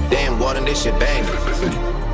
damn water, this shit banging.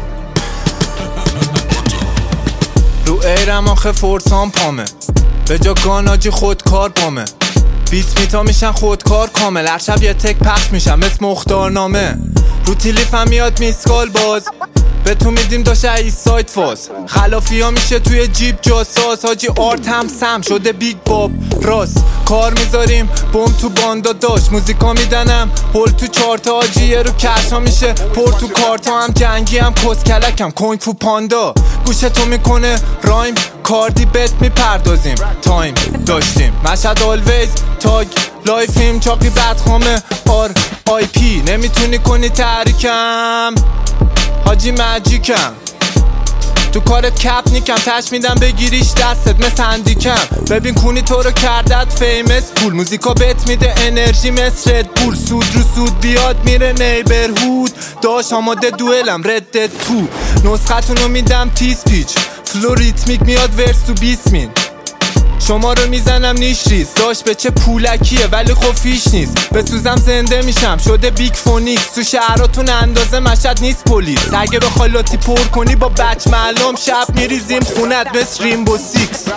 رو ایرم آخه فورسان پامه، به جا گاناجی خودکار پامه. بیت میتا میشن خودکار کامل، هر شب یه تک پخش میشم مثل مختارنامه. رو تیلیفم میاد میسکال باز، به تو میدیم داشته ای سایت فاز. خلافی ها میشه توی جیب جاساس، حاجی آرت هم سم شده بیگ باب راست. کار میذاریم بوم تو باندا داشت، موزیکا میدنم هول تو چارتا، حاجی یه رو کرشا میشه پر تو کارتا. هم جنگی هم کسکلکم کنگ فو پاندا، گوشه تو میکنه رایم کاردی بت میپردازیم. تایم داشتیم مشهد آلویز تاگ لایفیم چاقی بدخامه آر آی پی. نمیتونی کنی تحریکم حاجی مجیکم، تو کارت کپ نیکم تش میدم بگیریش دستت مثل هندیکم. ببین کونی تو رو کردت فیمس پول، موزیکا بت میده انرژی مثل ردبول. سود رو سود بیاد میره نیبرهود، داش آماده دوئلم ردت تو. نسختونو میدم تیز پیچ فلو ریتمیک میاد ورس تو 20 مین. شما رو میزنم نیش ریز، داشت به چه پولکیه ولی خب فیش نیست. به سوزم زنده میشم شده بیگ فونیکس، تو شهراتون اندازه مشهد نیست پلیس. اگه بخوای لاتی پر کنی با بچ معلوم، شب میریزیم خونت مثل ریمبو سیکس.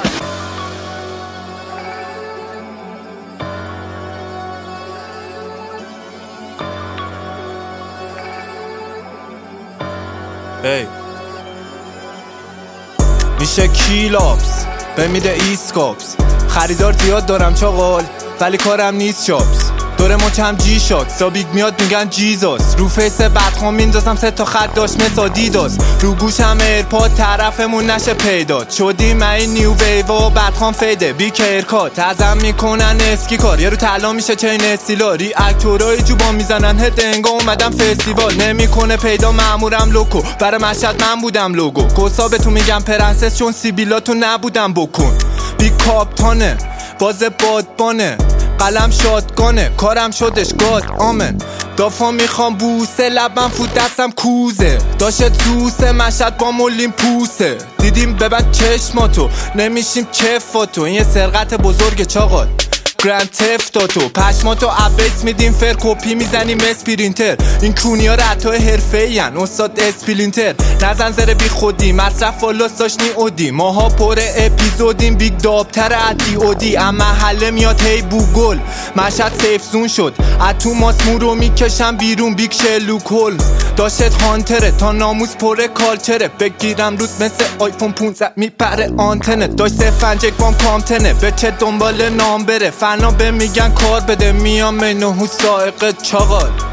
میشه کیلاپس بمیده ایسکاپس، خریدار زیاد دارم چاقال ولی کارم نیست شاپس. دوره مچم جی شاکس تا بیگ میاد میگن جیزاس، رو فیس بدخوام میندازم 3 تا خط داشت مثل آدیداس. رو گوشم ایرپاد طرفمون نشه پیدات، شدیم این نیو ویوا بدخوام فیده بی کیرکات. ازم میکنن اسکی کار یه رو طلا میشه چین استیلا، ریاکتورای جوبان میزنن هد انگا اومدم فستیوال. نمیکنه پیدا مامورم لوکو، برای مشهد من بودم لوگو. کسا به تو میگم پرنسس چون سیبیلاتو نبودم بکن. بی کاپتانه باز بادبانه قلم شادگانه، کارم شدش گاد آمن. دافا میخوام بوسه لبم فود دستم کوزه، داشت زوسه مشهد با مولیم پوسه. دیدیم ببند چشماتو نمیشیم کفاتو، این یه سرقت بزرگ چاقال گرند تفتاتو. پشماتو عبیس میدیم فر کپی میزنیم اسپرینتر. این کونیا رتای حرفه‌ای ان استاد اسپلینتر. نزن زره بی خودی مصرف والاس داشتنی اودی، ماها پر اپیزودیم بیگ دابتر عدی اودی. اما محله میاد هی بوگل مشهد سیف زون شد، اتو ماسمو رو میکشم بیرون بیگ شلوک هولمز. داشت هانتره تا ناموس پر کالچره، بگیرم روت مثل آیفون 15 میپره آنتنه. داشت سفنجک بام کامتنه به چه دنبال نام بره، فنا به میگن کار بده میام منو سائق چاقال.